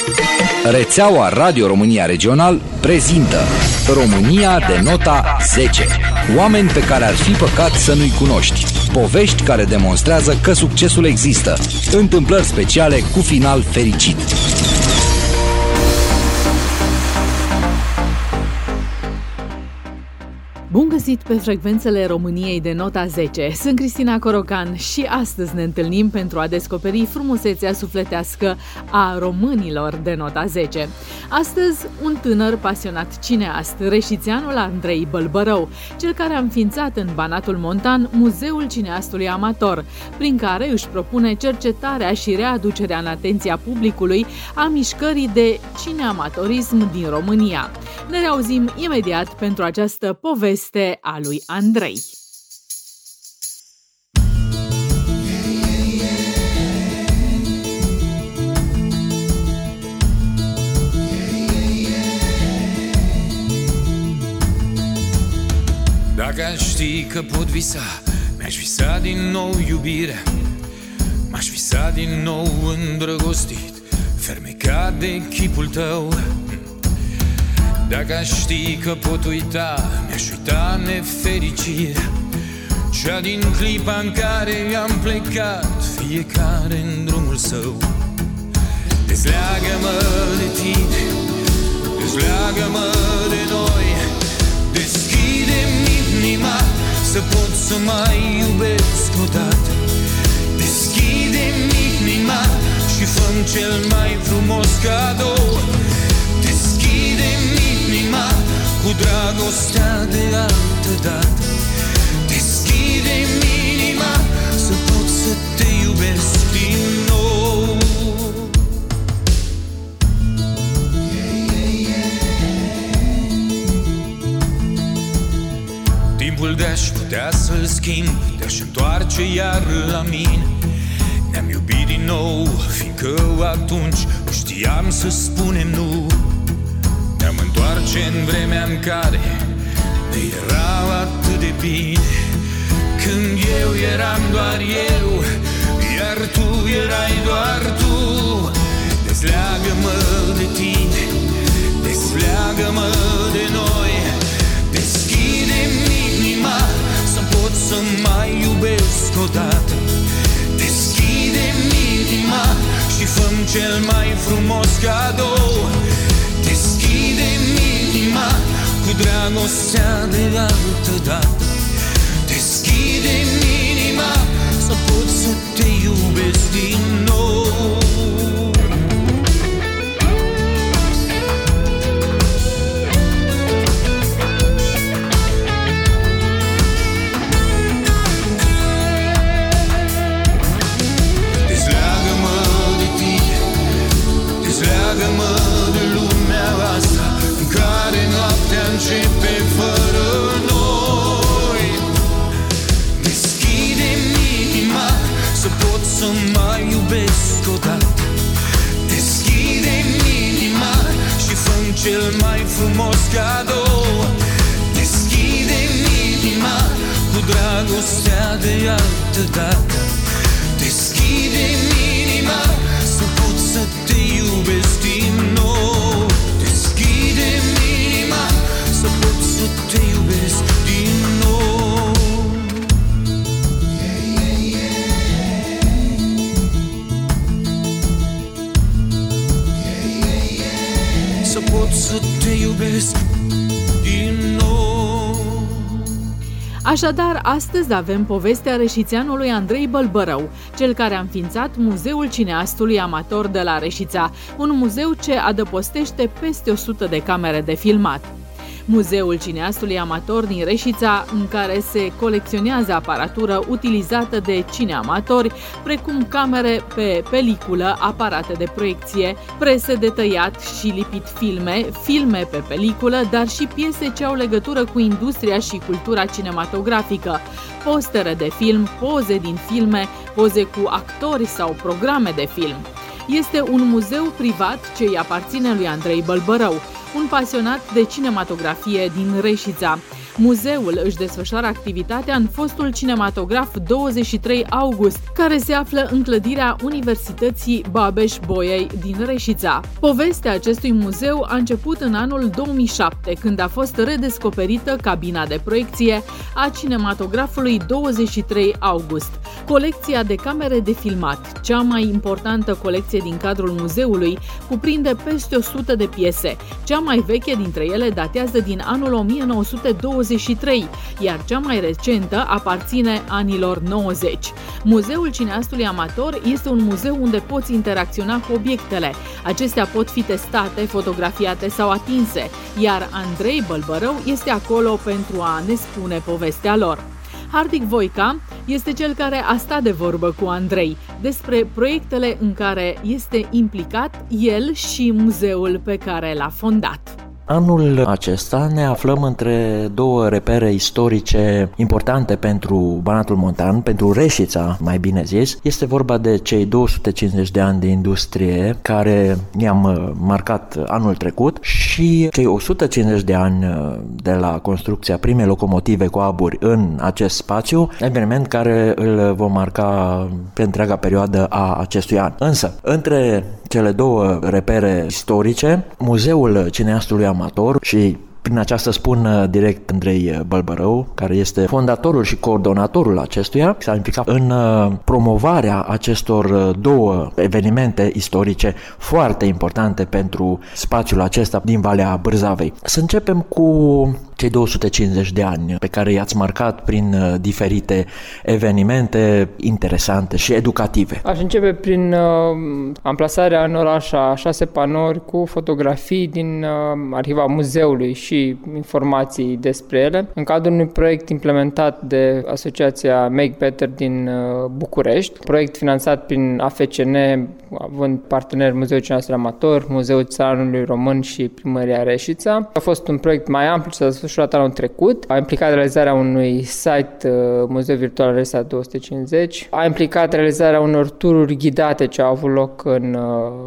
Rețeaua Radio România Regional prezintă România de nota 10. Oameni pe care ar fi păcat să nu-i cunoști. Povești care demonstrează că succesul există. Întâmplări speciale cu final fericit. Bun găsit pe frecvențele României de nota 10. Sunt Cristina Corocan și astăzi ne întâlnim pentru a descoperi frumusețea sufletească a românilor de nota 10. Astăzi, un tânăr pasionat cineast, reșițeanul Andrei Bălbărău, cel care a înființat în Banatul Montan Muzeul Cineastului Amator, prin care își propune cercetarea și readucerea în atenția publicului a mișcării de cineamatorism din România. Ne reauzim imediat pentru această poveste a lui Andrei. Dacă aș ști că pot visa, mi-aș visa din nou iubirea, m-aș visa din nou îndrăgostit, fermecat de chipul tău. Dacă aș ști că pot uita, mi-aș uita nefericirea, cea din clipa în care am plecat, fiecare în drumul său. Dezleagă-mă de tine, dezleagă-mă de noi, deschide-mi inima să pot să mai iubesc odată. Deschide-mi inima și fă-mi cel mai frumos cadou. Deschide-mi inima cu dragostea de altă dată. Deschide-mi inima să pot să te iubesc din nou. Timpul de-aș putea să-l schimb, te-aș întoarce iar la mine. Ne-am iubit din nou, fiindcă atunci nu știam să spunem nu. Ne-am întoarce în vremea în care ne era atât de bine, când eu eram doar eu, iar tu erai doar tu. Dezleagă-mă de tine, dezleagă-mă de noi, deschide-mi inima să pot să mai iubesc odată. Deschide-mi inima și fă-mi cel mai frumos cadou. Deschide-mi inima cu dragostea de altă dată. Deschide-mi inima să pot să te iubesc din nou. Dezleagă-mă de tine, dezleagă-mă de lumea asta în care noaptea începe fără noi. Deschide-mi inima să pot să mai iubesc odată. Deschide-mi inima și fă-mi cel mai frumos cadou. Deschide-mi inima cu dragostea de altă dată. Deschide-mi inima să pot să te iubesc din nou. Deschide-mi inima să pot să te iubesc din nou. Să pot să te iubesc din nou. Așadar, astăzi avem povestea reșițeanului Andrei Bălbărău, cel care a înființat Muzeul Cineastului Amator de la Reșița, un muzeu ce adăpostește peste 100 de camere de filmat. Muzeul Cineastului Amator din Reșița, în care se colecționează aparatură utilizată de cineamatori, precum camere pe peliculă, aparate de proiecție, prese de tăiat și lipit filme, filme pe peliculă, dar și piese ce au legătură cu industria și cultura cinematografică, postere de film, poze din filme, poze cu actori sau programe de film. Este un muzeu privat ce îi aparține lui Andrei Bălbărău, un pasionat de cinematografie din Reșița. Muzeul își desfășoară activitatea în fostul cinematograf 23 August, care se află în clădirea Universității Babeș-Bolyai din Reșița. Povestea acestui muzeu a început în anul 2007, când a fost redescoperită cabina de proiecție a cinematografului 23 August. Colecția de camere de filmat, cea mai importantă colecție din cadrul muzeului, cuprinde peste 100 de piese. Cea mai veche dintre ele datează din anul 1923, iar cea mai recentă aparține anilor 90. Muzeul cineastului amator este un muzeu unde poți interacționa cu obiectele. Acestea pot fi testate, fotografiate sau atinse, iar Andrei Bălbărău este acolo pentru a ne spune povestea lor. Hardic Voica este cel care a stat de vorbă cu Andrei despre proiectele în care este implicat el și muzeul pe care l-a fondat. Anul acesta ne aflăm între două repere istorice importante pentru Banatul Montan, pentru Reșița, mai bine zis. Este vorba de cei 250 de ani de industrie care i-am marcat anul trecut și cei 150 de ani de la construcția primei locomotive cu aburi în acest spațiu, eveniment care îl vom marca pe întreaga perioadă a acestui an. Însă, între cele două repere istorice, Muzeul Cineastului Amator, și prin aceasta spun direct Andrei Bălbărău, care este fondatorul și coordonatorul acestuia, s-a implicat în promovarea acestor două evenimente istorice foarte importante pentru spațiul acesta din Valea Bârzavei. Să începem cu cei 250 de ani pe care i-ați marcat prin diferite evenimente interesante și educative. Aș începe prin amplasarea în oraș a 6 panouri cu fotografii din arhiva muzeului și informații despre ele, în cadrul unui proiect implementat de Asociația Make Better din București, proiect finanțat prin AFCN, având partener Muzeul Cineastului Amator, Muzeul Țăranului Român și Primăria Reșița. A fost un proiect mai amplu și s-a desfășurat anul trecut. A implicat realizarea unui site Muzeu Virtual Reșița 250. A implicat realizarea unor tururi ghidate ce au avut loc în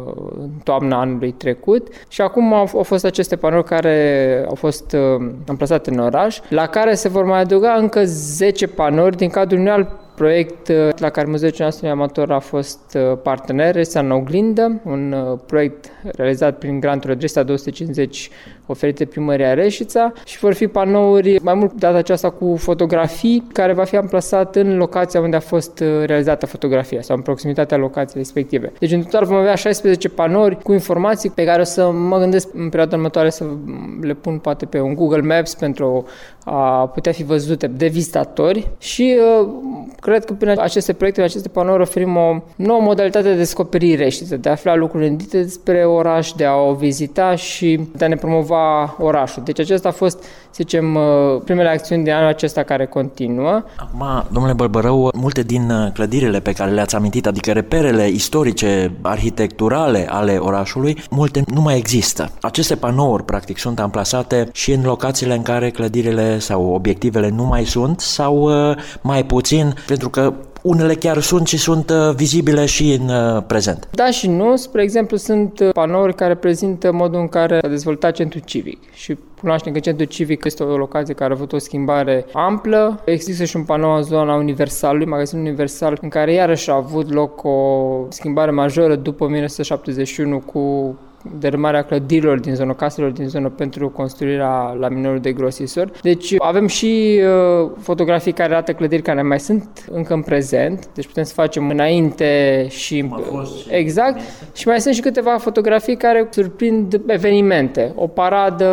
toamna anului trecut. Și acum au fost aceste panouri care au fost amplasate în oraș, la care se vor mai adăuga încă 10 panouri din cadrul unui alt proiect la care Muzeul Cineastului Amator a fost partener, Reșița în Oglindă, un proiect realizat prin granturile Reșița 250 oferite Primăria Reșița, și vor fi panouri mai mult data aceasta cu fotografii, care va fi amplasat în locația unde a fost realizată fotografia sau în proximitatea locației respective. Deci în total vom avea 16 panouri cu informații pe care o să mă gândesc în perioada următoare să le pun poate pe un Google Maps pentru a putea fi văzute de vizitatori și cred că prin aceste proiecte, aceste panouri oferim o nouă modalitate de descoperire Reșița, de a afla lucruri îndite despre oraș, de a o vizita și de a ne promova orașul. Deci acesta a fost, să zicem, primele acțiuni de anul acesta care continuă. Acum, domnule Bălbărău, multe din clădirile pe care le-ați amintit, adică reperele istorice, arhitecturale ale orașului, multe nu mai există. Aceste panouri, practic, sunt amplasate și în locațiile în care clădirile sau obiectivele nu mai sunt sau mai puțin, pentru că unele chiar sunt și sunt vizibile și în prezent. Da și nu. Spre exemplu, sunt panouri care prezintă modul în care a dezvoltat centrul civic și cunoaștem că centrul civic este o locație care a avut o schimbare amplă. Există și un panou în zona Universalului, magazinul Universal, în care iarăși a avut loc o schimbare majoră după 1971 cu dărâmarea clădirilor din zonă, caselor din zonă pentru construirea laminelor de grosisori. Deci avem și fotografii care arată clădiri care mai sunt încă în prezent, deci putem să facem înainte și exact, și mai sunt și câteva fotografii care surprind evenimente, o paradă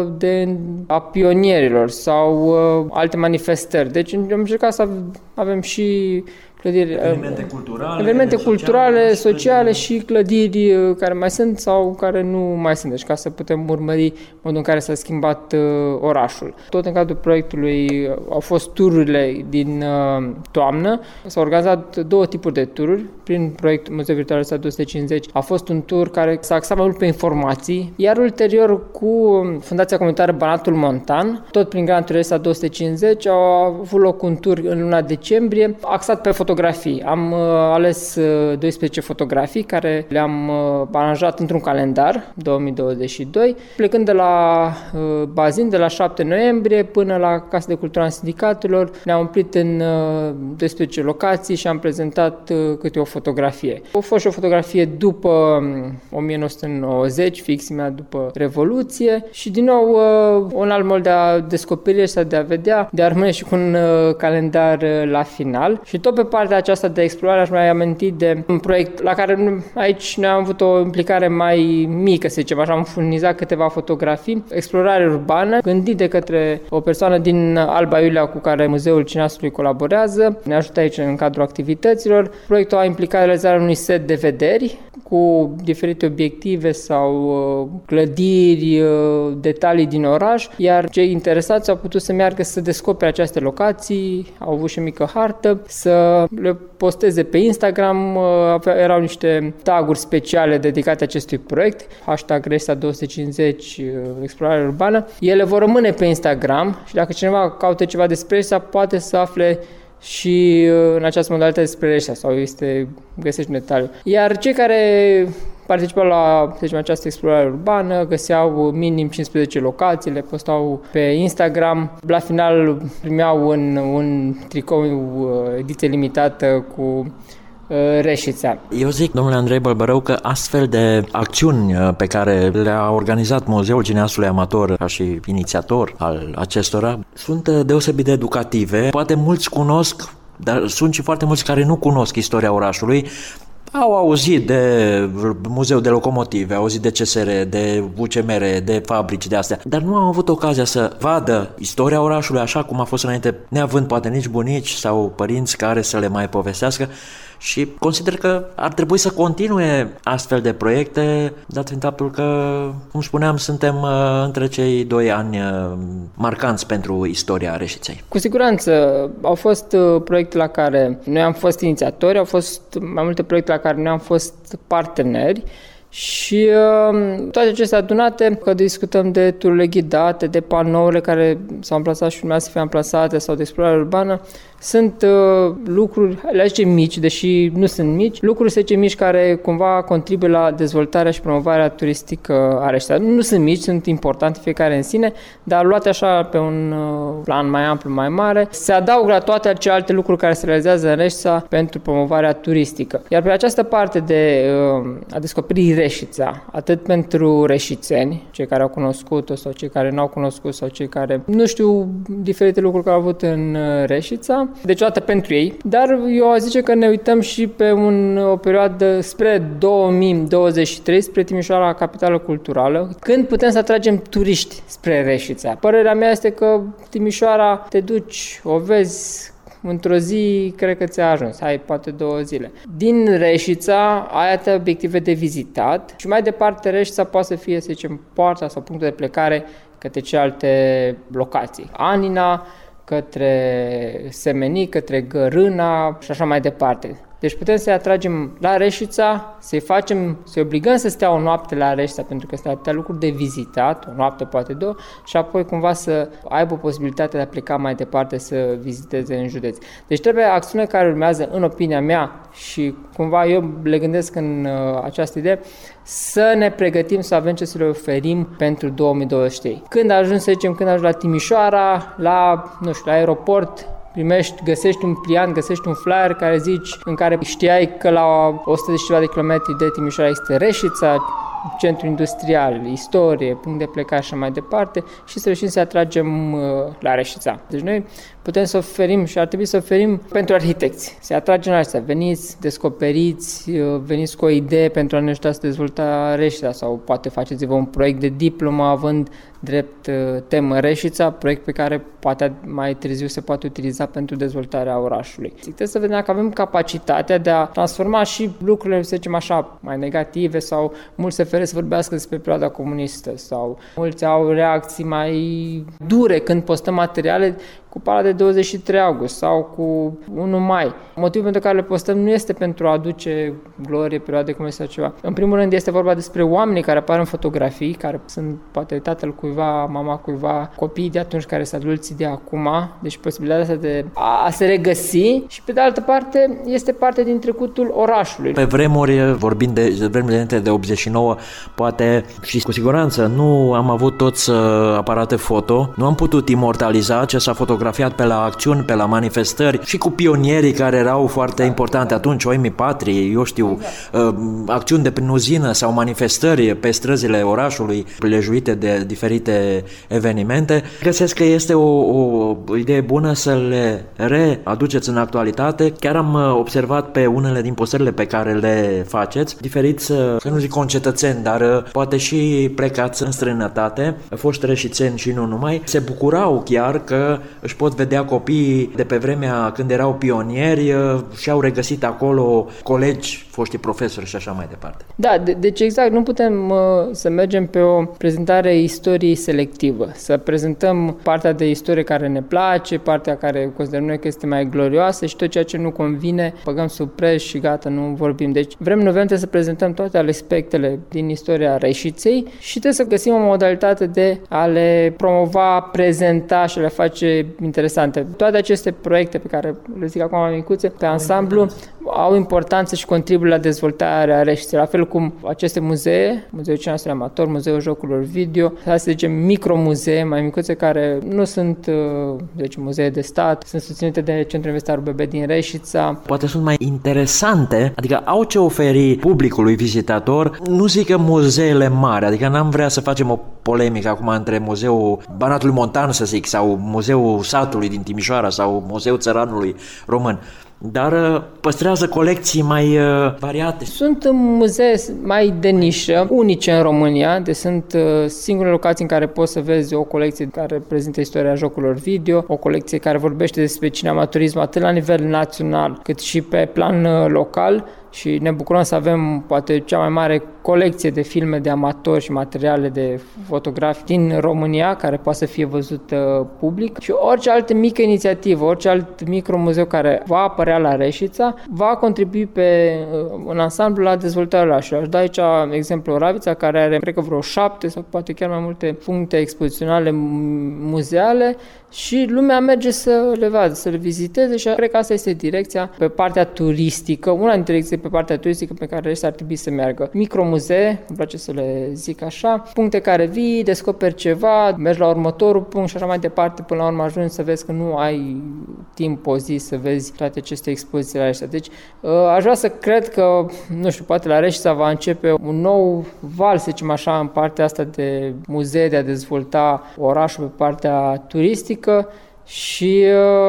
a pionierilor sau alte manifestări. Deci am încercat să avem și clădiri, evenimente culturale, sociale și clădiri care mai sunt sau care nu mai sunt, deci ca să putem urmări modul în care s-a schimbat orașul. Tot în cadrul proiectului au fost tururile din toamnă. S-au organizat două tipuri de tururi. Prin proiectul Muzeul Virtual Reșița 250 a fost un tur care s-a axat mai mult pe informații, iar ulterior cu Fundația Comunitară Banatul Montan, tot prin grantul Reșița 250, a avut loc un tur în luna decembrie, axat pe fotografii. Am ales 12 fotografii care le-am aranjat într-un calendar 2022, plecând de la bazin, de la 7 noiembrie până la Casa de Cultură a Sindicatelor. Ne-am umplit în 12 locații și am prezentat câte o fotografie. A fost și o fotografie după 1990, fix imediat după Revoluție, și din nou un alt mod de a descoperi sau de a vedea, de a rămâne și cu un calendar la final. Și tot pe partea aceasta de explorare aș mai aminti de un proiect la care aici noi am avut o implicare mai mică, să zicem așa, am furnizat câteva fotografii, explorare urbană, gândit de către o persoană din Alba Iulia cu care Muzeul Cineastului colaborează, ne ajută aici în cadrul activităților. Proiectul a implicat realizarea unui set de vederi cu diferite obiective sau clădiri, detalii din oraș, iar cei interesați au putut să meargă să descopere aceste locații, au avut și mică hartă, să le posteze pe Instagram, erau niște taguri speciale dedicate acestui proiect, hashtag Reșița250 explorare urbană. Ele vor rămâne pe Instagram și dacă cineva caută ceva despre Reșița, poate să afle și în această modalitate despre Reșița sau găsești un detaliu. Iar cei care participau la această explorare urbană găseau minim 15 locații, le postau pe Instagram. La final primeau un tricou ediție limitată cu Reșița. Eu zic, domnule Andrei Bălbărău, că astfel de acțiuni pe care le-a organizat Muzeul Cineastului Amator ca și inițiator al acestora sunt deosebit de educative. Poate mulți cunosc, dar sunt și foarte mulți care nu cunosc istoria orașului. Au auzit de muzeu de locomotive, au auzit de CSR, de UCMR, de fabrici de astea, dar nu au avut ocazia să vadă istoria orașului așa cum a fost înainte, neavând poate nici bunici sau părinți care să le mai povestească, și consider că ar trebui să continue astfel de proiecte, dat fiind faptul că, cum spuneam, suntem între cei 2 ani marcanți pentru istoria Reșiței. Cu siguranță au fost proiecte la care noi am fost inițiatori, au fost mai multe proiecte la care noi am fost parteneri. Și toate acestea adunate, că discutăm de tururile ghidate, de panourile care s-au amplasat și urmează să fie amplasate sau de explorare urbană, sunt lucruri, le zicem mici, deși nu sunt mici, lucruri, să zicem, mici care cumva contribuie la dezvoltarea și promovarea turistică a Reșiței. Nu sunt mici, sunt importante fiecare în sine, dar luate așa pe un plan mai amplu, mai mare, se adaugă la toate celelalte lucruri care se realizează în Reșița pentru promovarea turistică. Iar pe această parte de a descoperi Reșița, atât pentru reșițeni, cei care au cunoscut-o sau cei care nu au cunoscut sau cei care nu știu diferite lucruri care au avut în Reșița, deci o dată pentru ei, dar eu aș zice că ne uităm și pe o perioadă spre 2023, spre Timișoara, capitală culturală, când putem să atragem turiști spre Reșița. Părerea mea este că Timișoara, te duci, o vezi, într-o zi, cred că ți-a ajuns, hai poate 2 zile. Din Reșița ai atâtea obiective de vizitat și mai departe Reșița poate să fie, să zicem, poarta sau punctul de plecare către celelalte locații. Anina, către Semenii, către Gărâna și așa mai departe. Deci putem să-i atragem la Reșița, să-i obligăm să stea o noapte la Reșița, pentru că sunt atâtea lucruri de vizitat, o noapte, poate 2, și apoi cumva să aibă posibilitatea de a pleca mai departe să viziteze în județ. Deci trebuie acțiunile care urmează, în opinia mea, și cumva eu le gândesc în această idee, să ne pregătim să avem ce să le oferim pentru 2023. Când ajungi la Timișoara, la aeroport, găsești un pliant, găsești un flyer care în care știai că la 100 și ceva de kilometri de Timișoara este Reșița, centru industrial, istorie, punct de plecare și mai departe, și să reușim să atragem la Reșița. Deci noi putem să oferim și ar trebui să oferim pentru arhitecți. Să atragem la Reșița. Veniți, descoperiți, veniți cu o idee pentru a ne ajuta să dezvolta Reșița, sau poate faceți-vă un proiect de diplomă având drept temă Reșița, proiect pe care poate mai târziu se poate utiliza pentru dezvoltarea orașului. Trebuie să vedem dacă avem capacitatea de a transforma și lucrurile, să zicem așa, mai negative, sau mulți se feresc să vorbească despre perioada comunistă, sau mulți au reacții mai dure când postăm materiale cu parada de 23 august sau cu 1 mai. Motivul pentru care le postăm nu este pentru a aduce glorie perioade cum este sau ceva. În primul rând este vorba despre oamenii care apar în fotografii, care sunt poate tatăl cuiva, mama cuiva, copiii de atunci care sunt adulții de acum, deci posibilitatea asta de a se regăsi și pe de altă parte este parte din trecutul orașului. Pe vremuri, vorbind de vremurile de 89, poate și cu siguranță nu am avut toți aparate foto, nu am putut imortaliza ce s-a fotografiat pe la acțiuni, pe la manifestări și cu pionierii care erau foarte importante atunci, Oimii Patriei, eu știu, acțiuni de prin uzină sau manifestări pe străzile orașului, prilejuite de diferite evenimente. Găsesc că este o idee bună să le readuceți în actualitate. Chiar am observat pe unele din postările pe care le faceți, diferiți, să nu zic concetățeni, dar poate și plecați în străinătate, foști reșițeni și nu numai, se bucurau chiar că își pot vedea copiii de pe vremea când erau pionieri și au regăsit acolo colegi, foștii profesori și așa mai departe. Da, deci exact, nu putem să mergem pe o prezentare istoriei selectivă, să prezentăm partea de istorie care ne place, partea care considerăm noi că este mai glorioasă și tot ceea ce nu convine, băgăm sub preș și gata, nu vorbim. Deci vrem să prezentăm toate aspectele din istoria Reșiței și trebuie să găsim o modalitate de a le promova, prezenta și le face interesante. Toate aceste proiecte pe care le zic acum micuțe, pe ansamblu, au importanță și contribuie la dezvoltarea Reșiței, la fel cum aceste muzee, Muzeul Cineastului Amator, Muzeul Jocurilor Video, să zicem micromuzee mai micuțe care nu sunt deci muzee de stat, sunt susținute de Centrul Universitar UBB din Reșița. Poate sunt mai interesante, adică au ce oferi publicului vizitator, nu zic că muzeele mari, adică n-am vrea să facem o polemică acum între Muzeul Banatului Montan, să zic, sau Muzeul Satului din Timișoara sau Muzeul Țăranului Român, dar păstrează colecții mai variate. Sunt muzee mai de nișă, unice în România, deci sunt singurele locații în care poți să vezi o colecție care prezintă istoria jocurilor video, o colecție care vorbește despre cinematorism atât la nivel național cât și pe plan local. Și ne bucurăm să avem poate cea mai mare colecție de filme de amatori și materiale de fotografi din România, care poate să fie văzut public. Și orice altă mică inițiativă, orice alt micromuzeu care va apărea la Reșița, va contribui în ansamblu la dezvoltarea orașului. Aș da aici exemplu Oravița, care are, cred că vreo 7 sau poate chiar mai multe puncte expoziționale muzeale și lumea merge să le vadă, să le viziteze și cred că asta este direcția pe partea turistică, una dintre direcții pe partea turistică pe care ar trebui să meargă. Micromuzee, îmi place să le zic așa, puncte care vii, descoperi ceva, mergi la următorul punct și așa mai departe, până la urmă ajungi să vezi că nu ai timp o zi să vezi toate aceste expoziții la Reșița. Deci aș vrea să cred că, nu știu, poate la Reșița va începe un nou val, să zicem așa, în partea asta de muzee, de a dezvolta orașul pe partea turistică și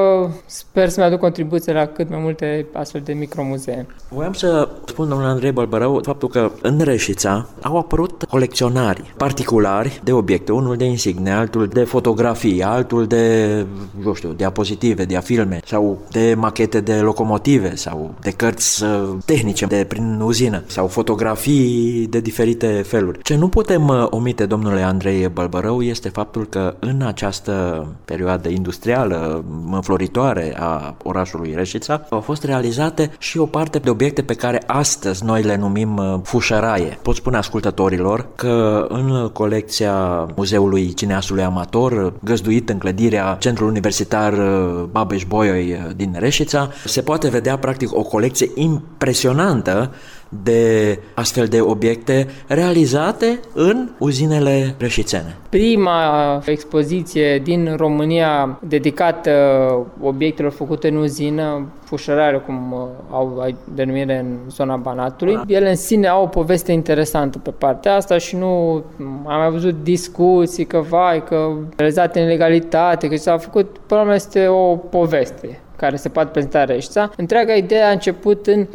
sper să-mi aduc contribuție la cât mai multe astfel de micromuzee. Voiam să spun, domnule Andrei Bălbărău, faptul că în Reșița au apărut colecționari particulari de obiecte, unul de insigne, altul de fotografii, altul de, eu știu, diapozitive, diafilme sau de machete de locomotive sau de cărți tehnice de prin uzină sau fotografii de diferite feluri. Ce nu putem omite, domnule Andrei Bălbărău, este faptul că în această perioadă industrială înfloritoare a orașului Reșița au fost realizate și o parte de obiecte pe care astăzi noi le numim fușăraie. Pot spune ascultătorilor că în colecția Muzeului Cineastului Amator, găzduit în clădirea Centrul Universitar Babeș-Bolyai din Reșița, se poate vedea practic o colecție impresionantă de astfel de obiecte realizate în uzinele reșițene. Prima expoziție din România dedicată obiectelor făcute în uzină, fușărare, cum au denumire în zona Banatului. Ele în sine au o poveste interesantă pe partea asta și nu am mai văzut discuții că realizate în legalitate, că s-a făcut, până la urmă este o poveste. care se poate prezenta Reșița. Întreaga idee a început în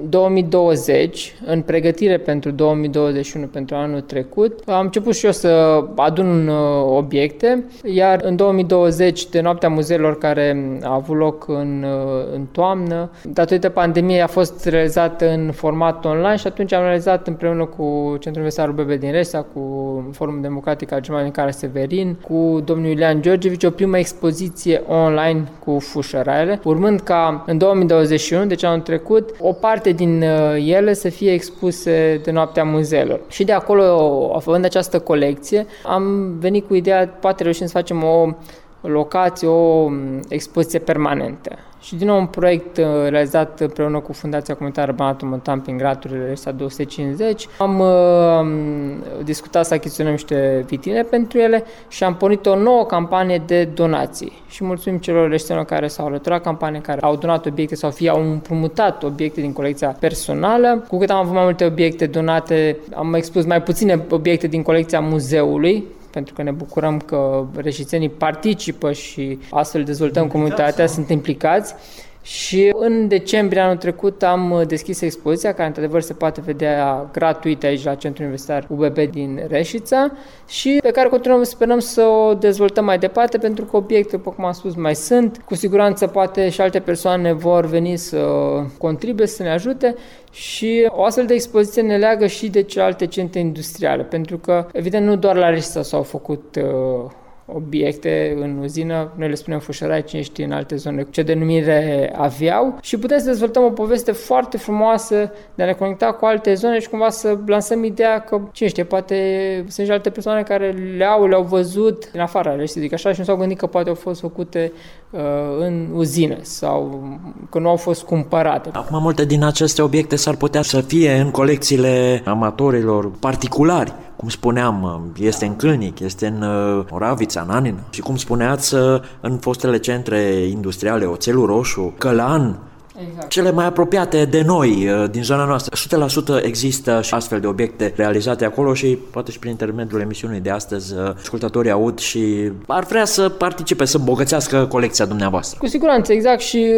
2020, în pregătire pentru 2021, pentru anul trecut. Am început și eu să adun obiecte, iar în 2020, de Noaptea Muzeilor, care a avut loc în toamnă, datorită pandemiei a fost realizată în format online și atunci am realizat împreună cu Centrul Universitar UBB din Reșița, cu Forumul Democratic al Germanului Nicara Severin, cu domnul Iulian Georgevici, o primă expoziție online cu fâșărele, urmând ca în 2021, deci anul trecut, o parte din ele să fie expuse de Noaptea Muzeilor. Și de acolo, având această colecție, am venit cu ideea, poate reușim să facem o locație, o expoziție permanentă. Și din nou un proiect realizat împreună cu Fundația Comunitară Banatul Montan prin graturile Reșița 250. Am discutat să achiziționăm niște vitrine pentru ele și am pornit o nouă campanie de donații. Și mulțumim celor reșițenilor care s-au alăturat campanie, care au donat obiecte sau fie au împrumutat obiecte din colecția personală. Cu cât am avut mai multe obiecte donate, am expus mai puține obiecte din colecția muzeului, pentru că ne bucurăm că reșițenii participă și astfel dezvoltăm comunitatea, sunt implicați. Și în decembrie anul trecut am deschis expoziția, care într-adevăr se poate vedea gratuit aici la Centrul Universitar UBB din Reșița și pe care continuăm, sperăm să o dezvoltăm mai departe, pentru că obiecte, după cum am spus, mai sunt. Cu siguranță poate și alte persoane vor veni să contribuie, să ne ajute și o astfel de expoziție ne leagă și de celelalte centre industriale, pentru că, evident, nu doar la Reșița s-au făcut obiecte în uzină, noi le spunem fâșărai, cine știe în alte zone ce denumire aveau, și putem să dezvoltăm o poveste foarte frumoasă de a ne conecta cu alte zone și cumva să lansăm ideea că, cine știe, poate sunt și alte persoane care le-au văzut din afara, le zic așa, și nu s-au gândit că poate au fost făcute în uzine sau că nu au fost cumpărate. Acum, multe din aceste obiecte s-ar putea să fie în colecțiile amatorilor particulari. Cum spuneam, este în Câlnic, este în Oravița, în Anină. Și cum spuneați, în fostele centre industriale, Oțelul Roșu, Călan, exact, cele mai apropiate de noi, din zona noastră. 100% există și astfel de obiecte realizate acolo și poate și prin intermediul emisiunii de astăzi ascultătorii aud și ar vrea să participe, să îmbogățească colecția dumneavoastră. Cu siguranță, exact, și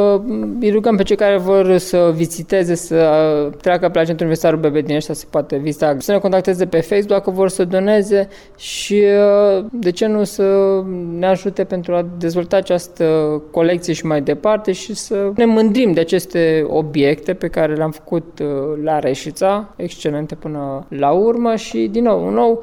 îi rugăm pe cei care vor să viziteze, să treacă pe la Centrul Universitar UBB din Reșița, se poate vizita, să ne contacteze pe Facebook dacă vor să doneze și de ce nu să ne ajute pentru a dezvolta această colecție și mai departe și să ne mândrim de aceste obiecte pe care le-am făcut la Reșița, excelente până la urmă și din nou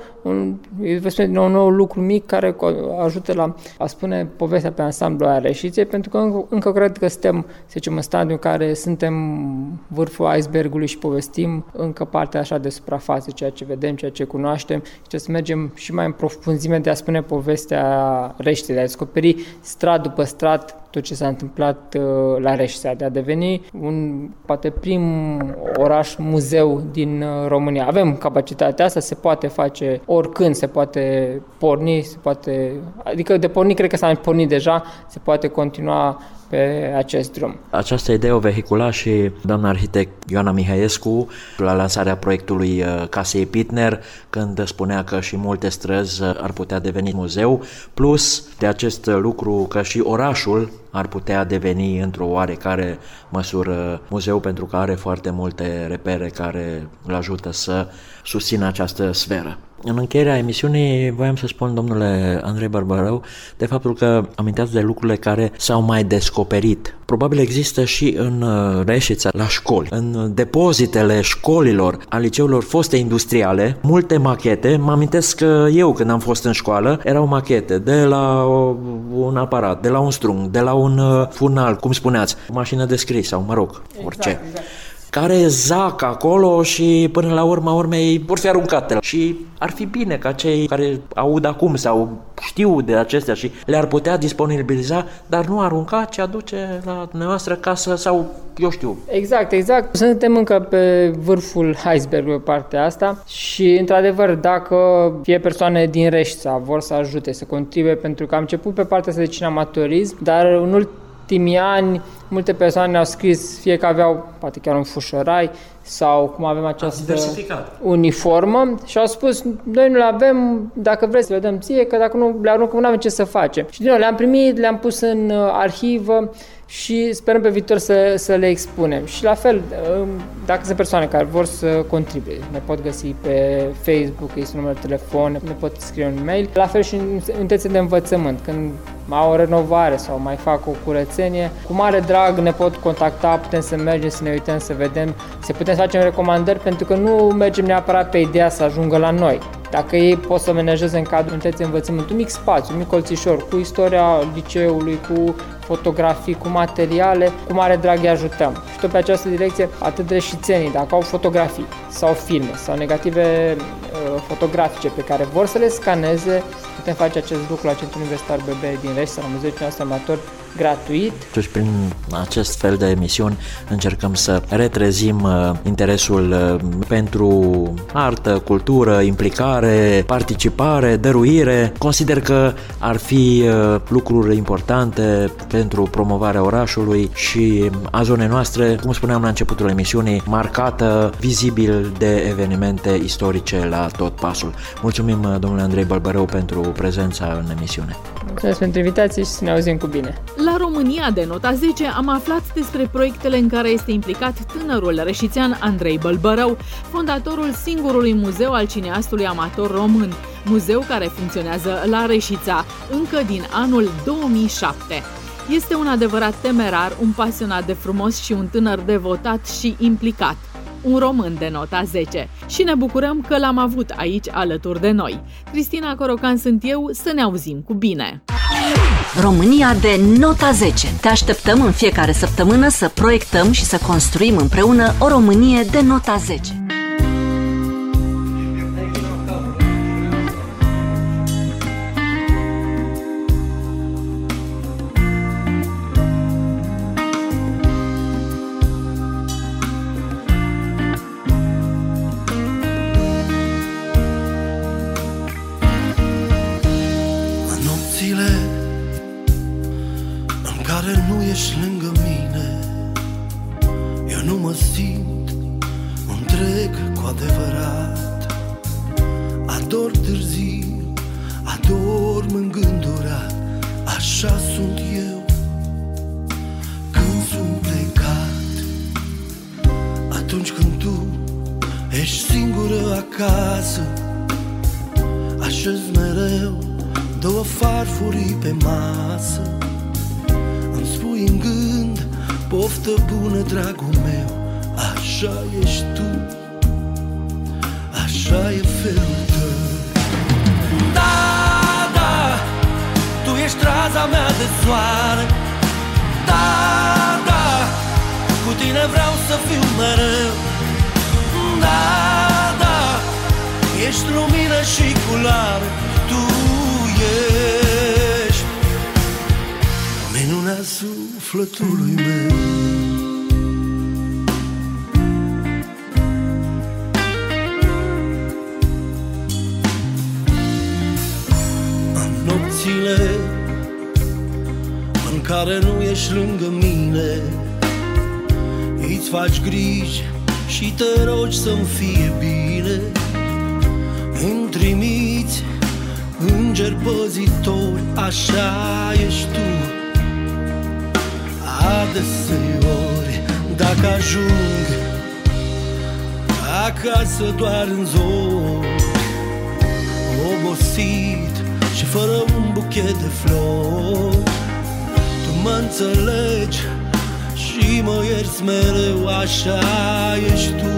un nou lucru mic care ajută la a spune povestea pe ansamblu a Reșiței, pentru că încă cred că suntem, să zicem, în stadiul în care suntem vârful icebergului și povestim încă partea așa de suprafață, ceea ce vedem, ceea ce cunoaștem, și trebuie să mergem și mai în profunzime de a spune povestea Reșiței, de a descoperi strat după strat tot ce s-a întâmplat la Reșița, de a deveni poate prim oraș muzeu din România. Avem capacitatea asta, se poate face oricând, se poate porni, adică de porni cred că s-a pornit deja, se poate continua pe acest drum. Această idee o vehicula și doamna arhitect Ioana Mihăiescu la lansarea proiectului Casei Pitner, când spunea că și multe străzi ar putea deveni muzeu, plus de acest lucru că și orașul ar putea deveni într-o oarecare măsură muzeu, pentru că are foarte multe repere care îl ajută să susțină această sferă. În încheierea emisiunii voiam să spun, domnule Andrei Bărbărău, de faptul că aminteați de lucrurile care s-au mai descoperit. Probabil există și în Reșița, la școli, în depozitele școlilor, a liceurilor foste industriale, multe machete. Mă amintesc că eu, când am fost în școală, erau machete de la un aparat, de la un strung, de la un furnal, cum spuneați, mașină de scris sau, mă rog, orice. Exact. Care zac acolo și până la urma urmei vor fi aruncate. Și ar fi bine ca cei care aud acum sau știu de acestea și le-ar putea disponibiliza, dar nu arunca, ci aduce la dumneavoastră casă sau eu știu. Exact. Suntem încă pe vârful icebergului pe partea asta și, într-adevăr, dacă fie persoane din Reșița vor să ajute, să contribuie, pentru că am început pe partea asta de cinematorism, dar în ultimii ani multe persoane ne-au scris, fie că aveau poate chiar un fâșărai sau cum avem această uniformă și au spus, noi nu le avem, dacă vreți să le dăm ție, că dacă nu le aruncăm, nu avem ce să facem. Și din nou le-am primit, le-am pus în arhivă și sperăm pe viitor să le expunem. Și la fel, dacă sunt persoane care vor să contribuie, ne pot găsi pe Facebook, este un număr de telefon, ne pot scrie un e-mail. La fel și în unitățile de învățământ, când au o renovare sau mai fac o curățenie, cu mare drag ne pot contacta, putem să mergem, să ne uităm, să vedem, să putem să facem recomandări, pentru că nu mergem neapărat pe ideea să ajungă la noi. Dacă ei pot să menajeze în cadrul unității de învățământ un mic spațiu, un mic colțișor, cu istoria liceului, cu fotografii, cu materiale, cu mare drag îi ajutăm. Și tot pe această direcție, atât reșițenii, dacă au fotografii sau filme sau negative fotografice pe care vor să le scaneze, putem face acest lucru la Centrul Universitar BB din Reșița, la Muzeul Cine Amator, gratuit. Și prin acest fel de emisiuni încercăm să retrezim interesul pentru artă, cultură, implicare, participare, dăruire. Consider că ar fi lucruri importante pentru promovarea orașului și a zonei noastre, cum spuneam la începutul emisiunii, marcată vizibil de evenimente istorice la tot pasul. Mulțumim, domnule Andrei Bălbărău, pentru prezența în emisiune. Mulțumesc pentru invitație și să ne auzim cu bine. La România de nota 10 am aflat despre proiectele în care este implicat tânărul reșițean Andrei Bălbărău, fondatorul singurului muzeu al cineastului amator român, muzeu care funcționează la Reșița încă din anul 2007. Este un adevărat temerar, un pasionat de frumos și un tânăr devotat și implicat. Un român de nota 10 și ne bucurăm că l-am avut aici alături de noi. Cristina Corocan sunt eu, să ne auzim cu bine! România de nota 10. Te așteptăm în fiecare săptămână să proiectăm și să construim împreună o Românie de nota 10. Sufletului meu. În nopțile în care nu ești lângă mine, îți faci griji și te rogi să-mi fie bine. Îmi trimiți îngeri păzitori, așa ești tu. Adeseori, dacă ajung acasă doar în zori, obosit și fără un buchet de flori, tu mă înțelegi și mă ierți mereu, așa ești tu,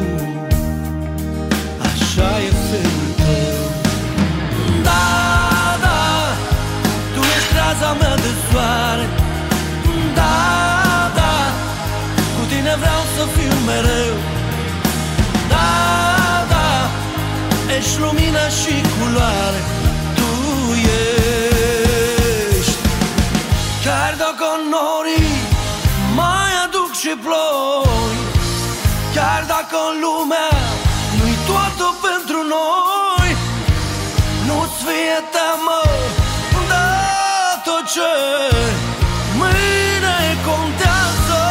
așa e felul tău. Da, da, tu ești raza mea de soare. Da, da, cu tine vreau să fiu mereu. Da, da, ești lumină și culoare. Tu ești. Chiar dacă norii mai aduc și ploi, chiar dacă lumea nu-i toată pentru noi, nu-ți fie teamă, da, tot ce mâine contează.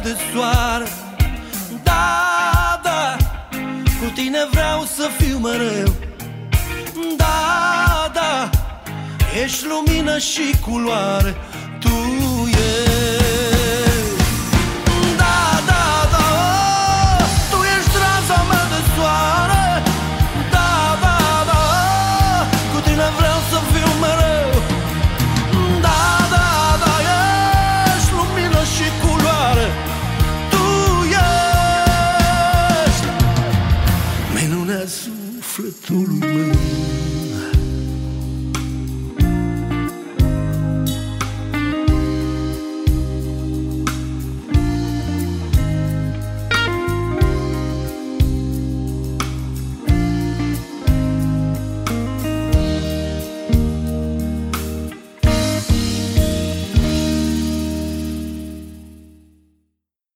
de soare. Da, da, cu tine vreau să fiu mereu. Da, da, ești lumină și culoare. Tu ești